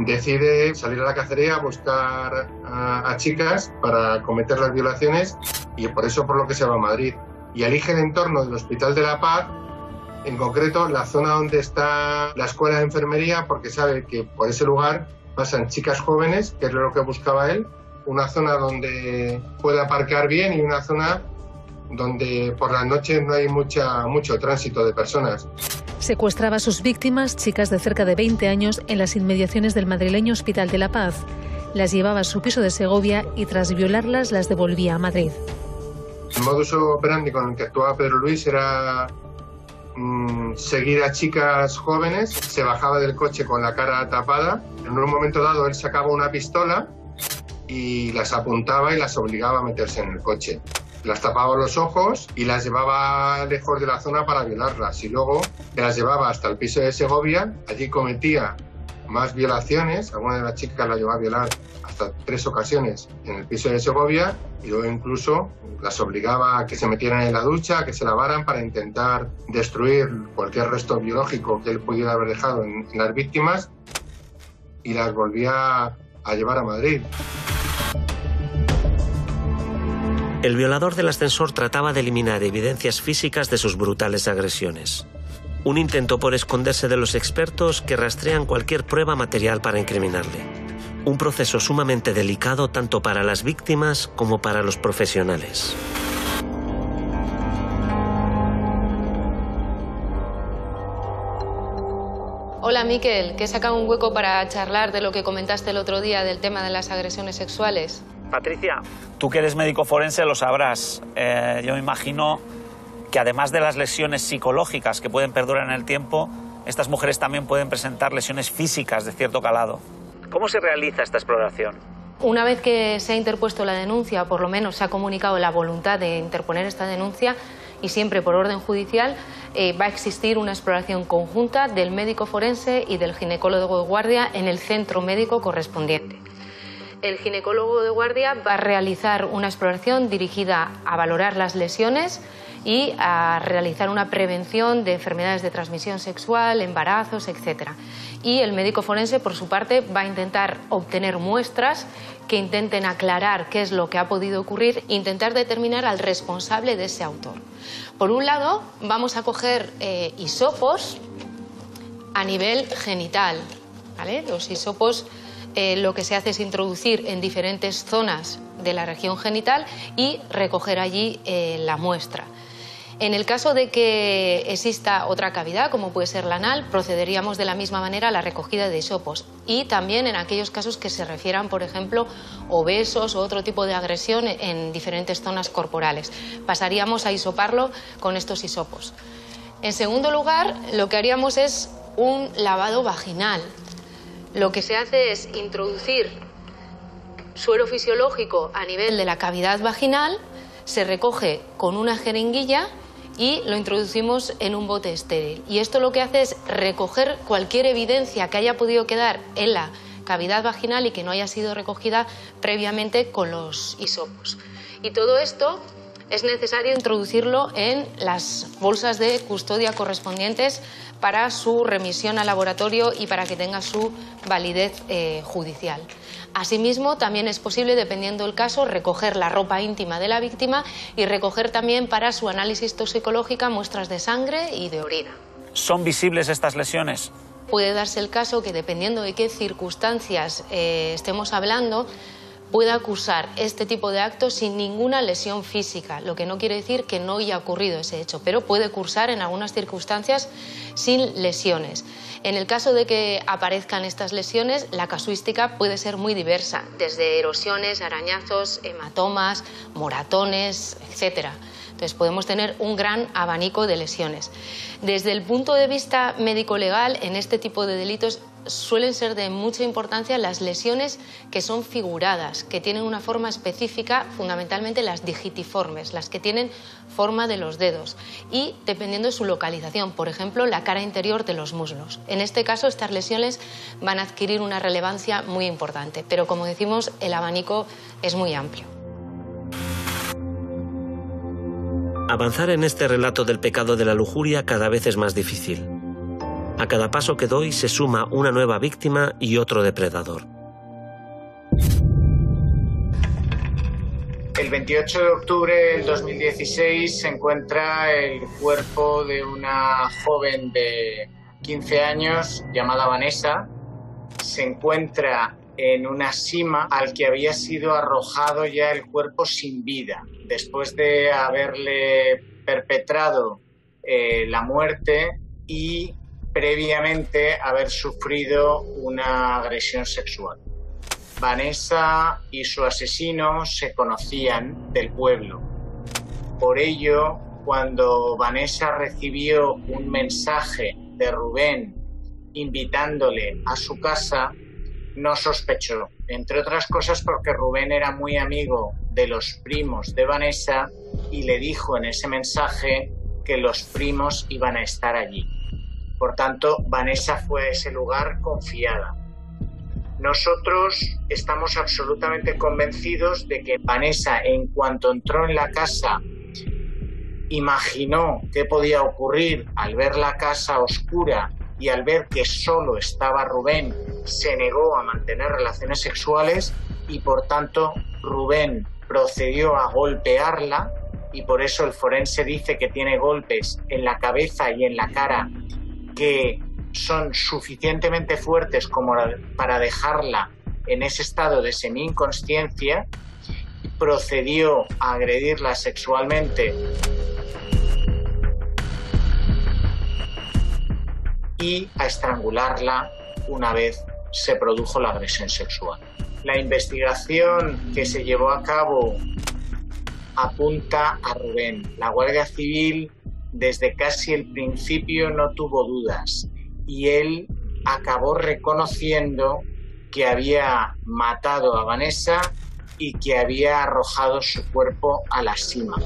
K: decide salir a la cacería a buscar a, a chicas para cometer las violaciones y por eso por lo que se va a Madrid. Y elige el entorno del Hospital de la Paz, en concreto la zona donde está la escuela de enfermería, porque sabe que por ese lugar pasan chicas jóvenes, que es lo que buscaba él, una zona donde puede aparcar bien y una zona donde por las noches no hay mucha, mucho tránsito de personas.
E: Secuestraba a sus víctimas, chicas de cerca de veinte años, en las inmediaciones del madrileño Hospital de la Paz. Las llevaba a su piso de Segovia y tras violarlas las devolvía a Madrid.
K: El modus operandi con el que actuaba Pedro Luis era mmm, seguir a chicas jóvenes, se bajaba del coche con la cara tapada, en un momento dado él sacaba una pistola y las apuntaba y las obligaba a meterse en el coche. Las tapaba los ojos y las llevaba lejos de la zona para violarlas y luego las llevaba hasta el piso de Segovia, allí cometía más violaciones, alguna de las chicas la llevaba a violar hasta tres ocasiones en el piso de Segovia y luego incluso las obligaba a que se metieran en la ducha, a que se lavaran para intentar destruir cualquier resto biológico que él pudiera haber dejado en, en las víctimas y las volvía a llevar a Madrid.
A: El violador del ascensor trataba de eliminar evidencias físicas de sus brutales agresiones. Un intento por esconderse de los expertos que rastrean cualquier prueba material para incriminarle. Un proceso sumamente delicado tanto para las víctimas como para los profesionales.
N: Hola Miquel, que he sacado un hueco para charlar de lo que comentaste el otro día del tema de las agresiones sexuales.
B: Patricia, tú que eres médico forense lo sabrás. Eh, yo me imagino que además de las lesiones psicológicas que pueden perdurar en el tiempo, estas mujeres también pueden presentar lesiones físicas de cierto calado. ¿Cómo se realiza esta exploración?
N: Una vez que se ha interpuesto la denuncia, o por lo menos se ha comunicado la voluntad de interponer esta denuncia, y siempre por orden judicial, eh, va a existir una exploración conjunta del médico forense y del ginecólogo de guardia en el centro médico correspondiente. El ginecólogo de guardia va a realizar una exploración dirigida a valorar las lesiones y a realizar una prevención de enfermedades de transmisión sexual, embarazos, etcétera. Y el médico forense, por su parte, va a intentar obtener muestras que intenten aclarar qué es lo que ha podido ocurrir e intentar determinar al responsable de ese autor. Por un lado, vamos a coger eh, hisopos a nivel genital, ¿vale? Los hisopos eh, lo que se hace es introducir en diferentes zonas de la región genital y recoger allí eh, la muestra. En el caso de que exista otra cavidad, como puede ser la anal, procederíamos de la misma manera a la recogida de hisopos. Y también en aquellos casos que se refieran, por ejemplo, obesos o otro tipo de agresión en diferentes zonas corporales. Pasaríamos a hisoparlo con estos hisopos. En segundo lugar, lo que haríamos es un lavado vaginal. Lo que se hace es introducir suero fisiológico a nivel de la cavidad vaginal, se recoge con una jeringuilla y lo introducimos en un bote estéril. Y esto lo que hace es recoger cualquier evidencia que haya podido quedar en la cavidad vaginal y que no haya sido recogida previamente con los hisopos. Y todo esto es necesario introducirlo en las bolsas de custodia correspondientes para su remisión al laboratorio y para que tenga su validez eh, judicial. Asimismo, también es posible, dependiendo del caso, recoger la ropa íntima de la víctima y recoger también para su análisis toxicológico muestras de sangre y de orina.
B: ¿Son visibles estas lesiones?
N: Puede darse el caso que, dependiendo de qué circunstancias eh, estemos hablando, pueda acusar este tipo de actos sin ninguna lesión física, lo que no quiere decir que no haya ocurrido ese hecho, pero puede cursar en algunas circunstancias sin lesiones. En el caso de que aparezcan estas lesiones, la casuística puede ser muy diversa, desde erosiones, arañazos, hematomas, moratones, etcétera. Entonces podemos tener un gran abanico de lesiones. Desde el punto de vista médico-legal, en este tipo de delitos suelen ser de mucha importancia las lesiones que son figuradas, que tienen una forma específica, fundamentalmente las digitiformes, las que tienen forma de los dedos y dependiendo de su localización, por ejemplo, la cara interior de los muslos. En este caso, estas lesiones van a adquirir una relevancia muy importante, pero como decimos, el abanico es muy amplio.
A: Avanzar en este relato del pecado de la lujuria cada vez es más difícil. A cada paso que doy se suma una nueva víctima y otro depredador.
O: El veintiocho de octubre del dos mil dieciséis se encuentra el cuerpo de una joven de quince años llamada Vanessa. Se encuentra en una sima al que había sido arrojado ya el cuerpo sin vida, después de haberle perpetrado eh, la muerte y previamente haber sufrido una agresión sexual. Vanessa y su asesino se conocían del pueblo. Por ello, cuando Vanessa recibió un mensaje de Rubén invitándole a su casa, no sospechó, entre otras cosas porque Rubén era muy amigo de los primos de Vanessa y le dijo en ese mensaje que los primos iban a estar allí. Por tanto, Vanessa fue a ese lugar confiada. Nosotros estamos absolutamente convencidos de que Vanessa, en cuanto entró en la casa, imaginó qué podía ocurrir al ver la casa oscura y al ver que solo estaba Rubén, se negó a mantener relaciones sexuales y, por tanto, Rubén procedió a golpearla y por eso el forense dice que tiene golpes en la cabeza y en la cara que son suficientemente fuertes como para dejarla en ese estado de semi-inconsciencia. Procedió a agredirla sexualmente y a estrangularla una vez se produjo la agresión sexual. La investigación que se llevó a cabo apunta a Rubén. La Guardia Civil desde casi el principio no tuvo dudas y él acabó reconociendo que había matado a Vanessa y que había arrojado su cuerpo a la sima.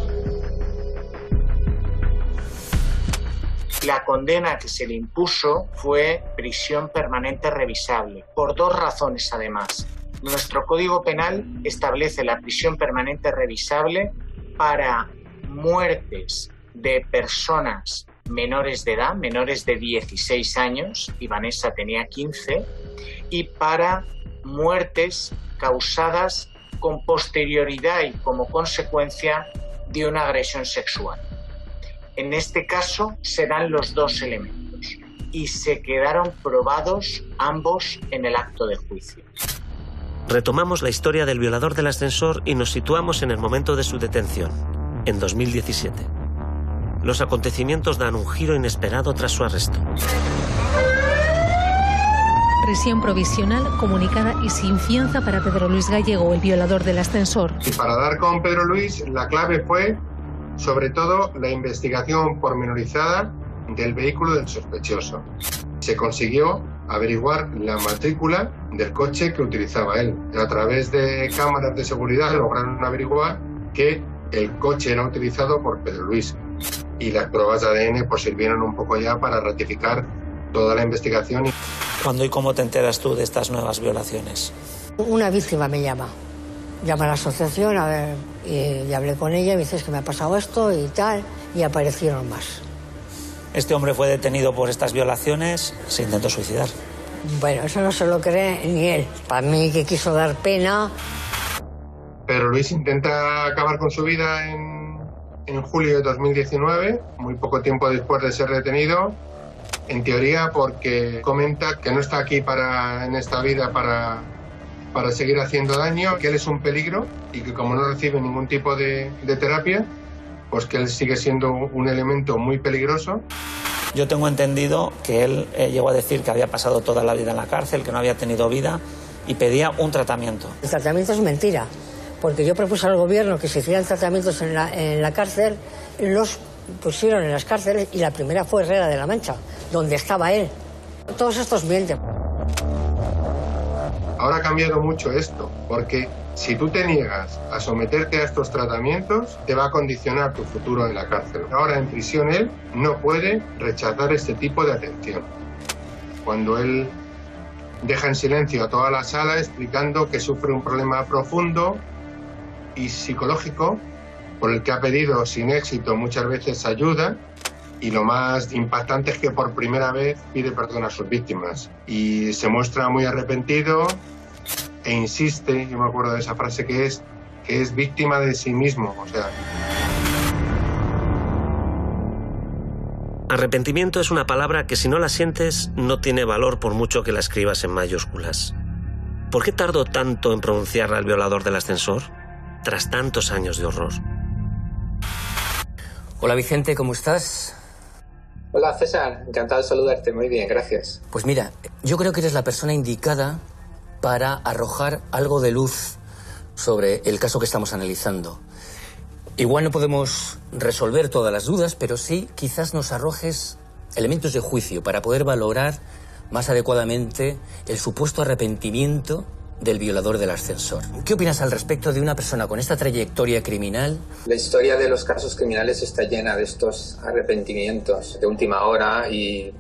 O: La condena que se le impuso fue prisión permanente revisable, por dos razones además. Nuestro Código Penal establece la prisión permanente revisable para muertes de personas menores de edad, menores de dieciséis años, y Vanessa tenía quince, y para muertes causadas con posterioridad y como consecuencia de una agresión sexual. En este caso se dan los dos elementos y se quedaron probados ambos en el acto de juicio.
A: Retomamos la historia del violador del ascensor y nos situamos en el momento de su detención, en dos mil diecisiete. Los acontecimientos dan un giro inesperado tras su arresto.
E: Prisión provisional, comunicada y sin fianza para Pedro Luis Gallego, el violador del ascensor.
K: Y para dar con Pedro Luis, la clave fue, sobre todo, la investigación pormenorizada del vehículo del sospechoso. Se consiguió averiguar la matrícula del coche que utilizaba él. A través de cámaras de seguridad lograron averiguar que el coche era utilizado por Pedro Luis. Y las pruebas de A D N pues sirvieron un poco ya para ratificar toda la investigación.
B: ¿Cuándo y cómo te enteras tú de estas nuevas violaciones?
C: Una víctima me llama. Llama a la asociación a ver, y, y hablé con ella y me dices que me ha pasado esto y tal, y aparecieron más.
B: Este hombre fue detenido por estas violaciones, se intentó suicidar.
C: Bueno, eso no se lo cree ni él. Para mí que quiso dar pena.
K: Pero Luis intenta acabar con su vida en, en julio de dos mil diecinueve, muy poco tiempo después de ser detenido. En teoría porque comenta que no está aquí para, en esta vida para, para seguir haciendo daño, que él es un peligro y que como no recibe ningún tipo de, de terapia, pues que él sigue siendo un elemento muy peligroso.
B: Yo tengo entendido que él eh, llegó a decir que había pasado toda la vida en la cárcel, que no había tenido vida y pedía un tratamiento.
C: El tratamiento es mentira, porque yo propuse al gobierno que se hicieran tratamientos en la, en la cárcel, los pusieron en las cárceles y la primera fue Herrera de la Mancha, donde estaba él. Todos estos mienten.
K: Ahora ha cambiado mucho esto, porque si tú te niegas a someterte a estos tratamientos, te va a condicionar tu futuro en la cárcel. Ahora en prisión él no puede rechazar este tipo de atención. Cuando él deja en silencio a toda la sala explicando que sufre un problema profundo y psicológico, por el que ha pedido sin éxito muchas veces ayuda, Y lo más impactante es que por primera vez pide perdón a sus víctimas y se muestra muy arrepentido e insiste, yo me acuerdo de esa frase, que es que es víctima de sí mismo, o sea...
A: Arrepentimiento es una palabra que si no la sientes no tiene valor por mucho que la escribas en mayúsculas. ¿Por qué tardó tanto en pronunciarla el violador del ascensor? Tras tantos años de horror.
G: Hola Vicente, ¿cómo estás?
P: Hola César, encantado de saludarte, muy bien, gracias.
G: Pues mira, yo creo que eres la persona indicada para arrojar algo de luz sobre el caso que estamos analizando. Igual no podemos resolver todas las dudas, pero sí quizás nos arrojes elementos de juicio para poder valorar más adecuadamente el supuesto arrepentimiento del violador del ascensor. ¿Qué opinas al respecto de una persona con esta trayectoria criminal?
P: La historia de los casos criminales está llena de estos arrepentimientos de última hora y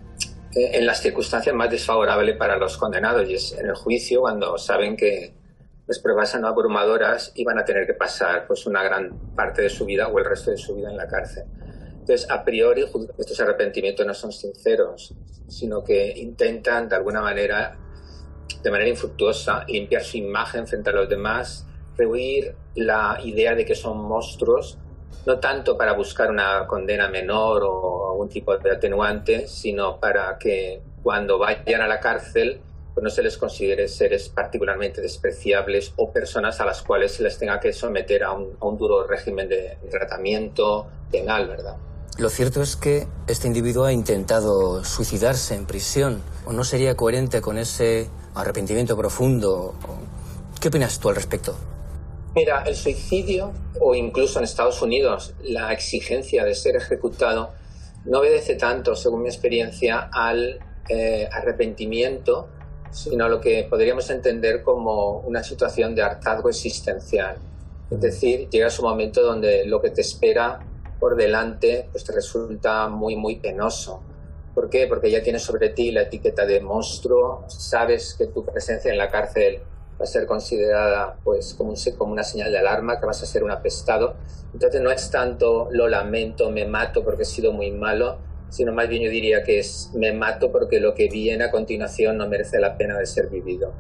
P: en las circunstancias más desfavorables para los condenados, y es en el juicio cuando saben que las pruebas son abrumadoras y van a tener que pasar pues una gran parte de su vida o el resto de su vida en la cárcel. Entonces, a priori, estos arrepentimientos no son sinceros, sino que intentan, de alguna manera, de manera infructuosa, limpiar su imagen frente a los demás, rehuir la idea de que son monstruos, no tanto para buscar una condena menor o algún tipo de atenuante, sino para que cuando vayan a la cárcel pues no se les considere seres particularmente despreciables o personas a las cuales se les tenga que someter a un, a un duro régimen de tratamiento penal, ¿verdad?
G: Lo cierto es que este individuo ha intentado suicidarse en prisión. ¿O no sería coherente con ese arrepentimiento profundo? ¿Qué opinas tú al respecto?
P: Mira, el suicidio, o incluso en Estados Unidos, la exigencia de ser ejecutado, no obedece tanto, según mi experiencia, al eh, arrepentimiento, sino lo que podríamos entender como una situación de hartazgo existencial. Es decir, llega un momento donde lo que te espera por delante pues te resulta muy, muy penoso. ¿Por qué? Porque ya tienes sobre ti la etiqueta de monstruo, sabes que tu presencia en la cárcel va a ser considerada pues como, un, como una señal de alarma, que vas a ser un apestado. Entonces no es tanto lo lamento, me mato porque he sido muy malo, sino más bien yo diría que es me mato porque lo que viene a continuación no merece la pena de ser vivido.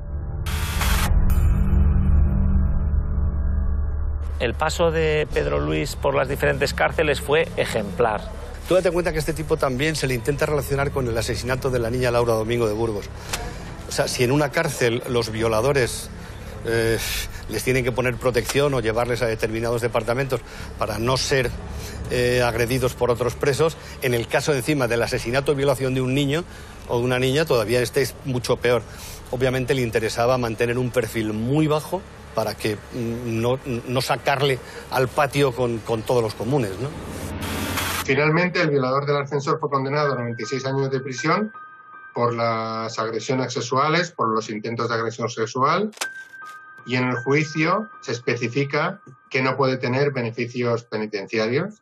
B: El paso de Pedro Luis por las diferentes cárceles fue ejemplar.
F: Tú date cuenta que a este tipo también se le intenta relacionar con el asesinato de la niña Laura Domingo de Burgos. O sea, si en una cárcel los violadores eh, les tienen que poner protección o llevarles a determinados departamentos para no ser eh, agredidos por otros presos, en el caso encima del asesinato o violación de un niño o de una niña todavía este es mucho peor. Obviamente le interesaba mantener un perfil muy bajo para que no, no sacarle al patio con, con todos los comunes, ¿no?
K: Finalmente, el violador del ascensor fue condenado a noventa y seis años de prisión por las agresiones sexuales, por los intentos de agresión sexual, y en el juicio se especifica que no puede tener beneficios penitenciarios.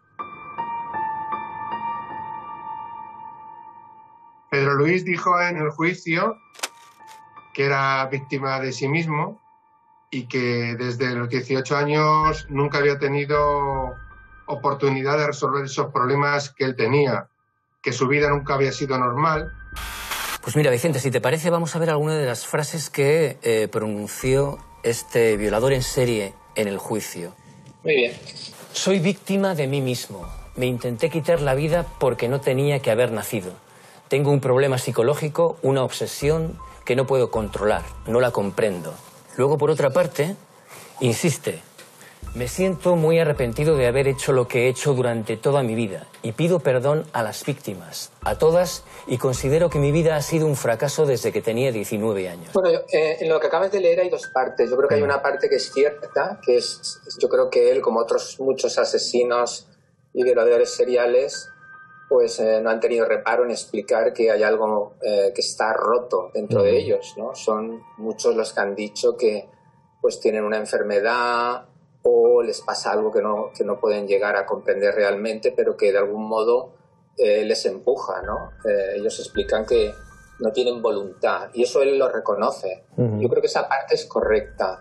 K: Pedro Luis dijo en el juicio que era víctima de sí mismo y que desde los dieciocho años nunca había tenido oportunidad de resolver esos problemas que él tenía, que su vida nunca había sido normal.
G: Pues mira, Vicente, si te parece, vamos a ver alguna de las frases que eh, pronunció este violador en serie en el juicio.
P: Muy bien.
G: Soy víctima de mí mismo. Me intenté quitar la vida porque no tenía que haber nacido. Tengo un problema psicológico, una obsesión que no puedo controlar, no la comprendo. Luego, por otra parte, insiste, me siento muy arrepentido de haber hecho lo que he hecho durante toda mi vida y pido perdón a las víctimas, a todas, y considero que mi vida ha sido un fracaso desde que tenía diecinueve años.
P: Bueno, eh, en lo que acabas de leer hay dos partes. Yo creo que hay una parte que es cierta, que es, yo creo que él, como otros muchos asesinos y violadores seriales, pues eh, no han tenido reparo en explicar que hay algo eh, que está roto dentro mm. de ellos, ¿no? Son muchos los que han dicho que pues tienen una enfermedad o les pasa algo que no, que no pueden llegar a comprender realmente, pero que de algún modo eh, les empuja, ¿no? Eh, ellos explican que no tienen voluntad y eso él lo reconoce. Uh-huh. Yo creo que esa parte es correcta.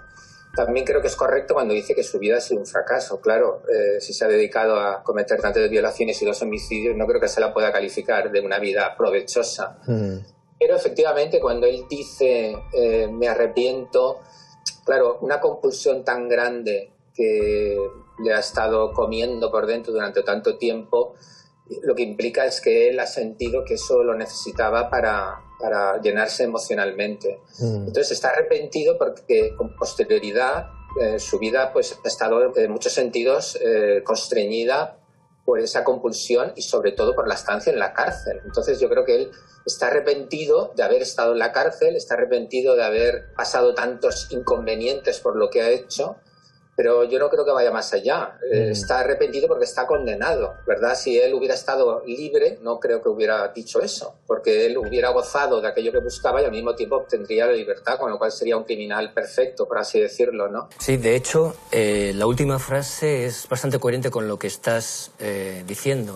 P: También creo que es correcto cuando dice que su vida ha sido un fracaso. Claro, eh, si se ha dedicado a cometer tantas violaciones y dos homicidios, no creo que se la pueda calificar de una vida provechosa. Mm. Pero efectivamente, cuando él dice eh, me arrepiento, claro, una compulsión tan grande que le ha estado comiendo por dentro durante tanto tiempo, lo que implica es que él ha sentido que eso lo necesitaba para, para llenarse emocionalmente. Mm. Entonces está arrepentido porque con posterioridad eh, su vida pues, ha estado en muchos sentidos eh, constreñida por esa compulsión y sobre todo por la estancia en la cárcel. Entonces yo creo que él está arrepentido de haber estado en la cárcel, está arrepentido de haber pasado tantos inconvenientes por lo que ha hecho, pero yo no creo que vaya más allá. Mm. Eh, está arrepentido porque está condenado, ¿verdad? Si él hubiera estado libre, no creo que hubiera dicho eso, porque él hubiera gozado de aquello que buscaba y al mismo tiempo obtendría la libertad, con lo cual sería un criminal perfecto, por así decirlo, ¿no?
G: Sí, de hecho, eh, la última frase es bastante coherente con lo que estás eh, diciendo.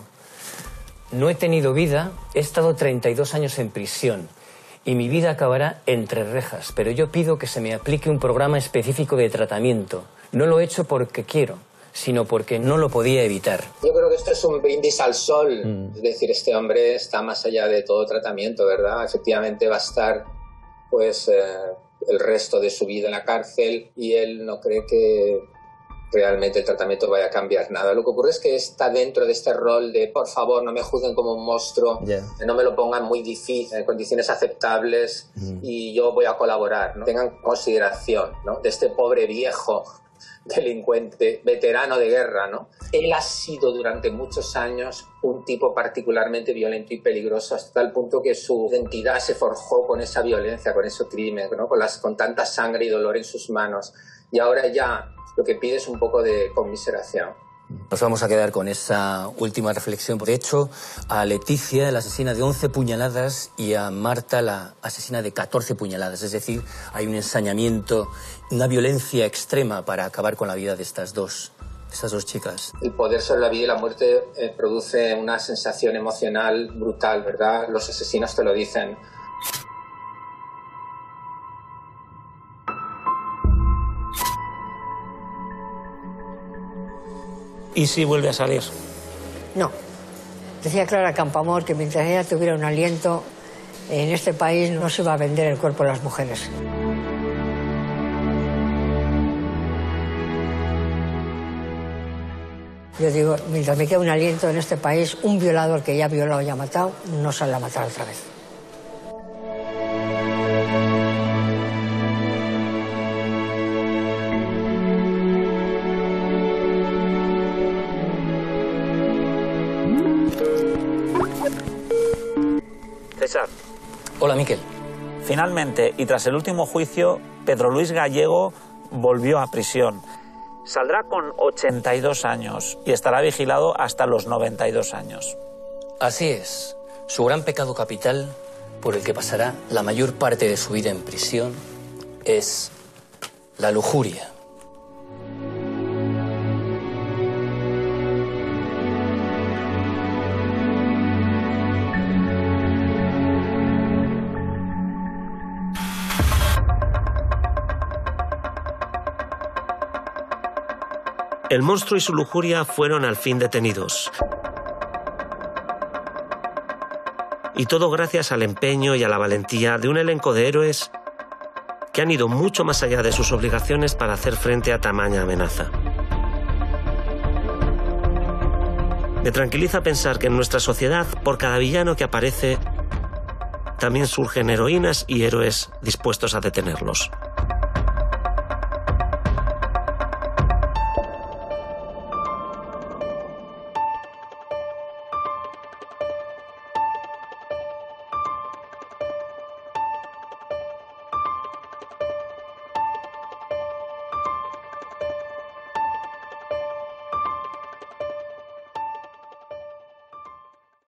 G: No he tenido vida, he estado treinta y dos años en prisión y mi vida acabará entre rejas, pero yo pido que se me aplique un programa específico de tratamiento. No lo he hecho porque quiero, sino porque no lo podía evitar.
P: Yo creo que esto es un brindis al sol. Mm. Es decir, este hombre está más allá de todo tratamiento, ¿verdad? Efectivamente va a estar pues, eh, el resto de su vida en la cárcel y él no cree que realmente el tratamiento vaya a cambiar nada. Lo que ocurre es que está dentro de este rol de por favor no me juzguen como un monstruo, yeah. no me lo pongan muy difícil, en condiciones aceptables mm. y yo voy a colaborar, ¿no? Tengan consideración, ¿no? De este pobre viejo delincuente, veterano de guerra, ¿no? Él ha sido durante muchos años un tipo particularmente violento y peligroso hasta el punto que su identidad se forjó con esa violencia, con ese crimen, ¿no? Con, las, con tanta sangre y dolor en sus manos. Y ahora ya lo que pide es un poco de conmiseración.
G: Nos vamos a quedar con esa última reflexión. De hecho, a Leticia, la asesina de once puñaladas, y a Marta, la asesina de catorce puñaladas. Es decir, hay un ensañamiento, una violencia extrema para acabar con la vida de estas dos, de estas dos chicas.
P: El poder sobre la vida y la muerte eh, produce una sensación emocional brutal, ¿verdad? Los asesinos te lo dicen.
B: ¿Y si vuelve a salir?
C: No. Decía Clara Campoamor que mientras ella tuviera un aliento, en este país no se va a vender el cuerpo de las mujeres. Yo digo, mientras me quede un aliento en este país, un violador que ya ha violado y ha matado, no sale a matar otra vez.
B: César.
G: Hola, Miquel.
B: Finalmente, y tras el último juicio, Pedro Luis Gallego volvió a prisión. Saldrá con ochenta y dos años y estará vigilado hasta los noventa y dos años.
G: Así es. Su gran pecado capital, por el que pasará la mayor parte de su vida en prisión, es la lujuria.
A: El monstruo y su lujuria fueron al fin detenidos. Y todo gracias al empeño y a la valentía de un elenco de héroes que han ido mucho más allá de sus obligaciones para hacer frente a tamaña amenaza. Me tranquiliza pensar que en nuestra sociedad, por cada villano que aparece, también surgen heroínas y héroes dispuestos a detenerlos.